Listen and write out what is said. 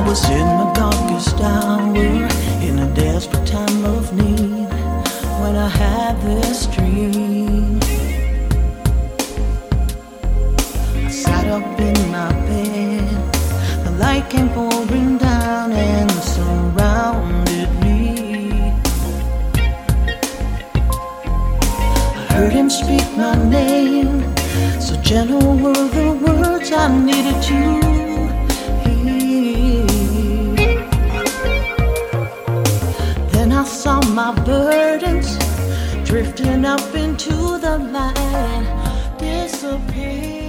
was in my darkest hour, in a desperate time of need, when I had this dream. I sat up in my bed, the light came pouring down and surrounded me. I heard him speak my name, so gentle were the words I needed to hear. Then I saw my burdens drifting up into the light, disappear.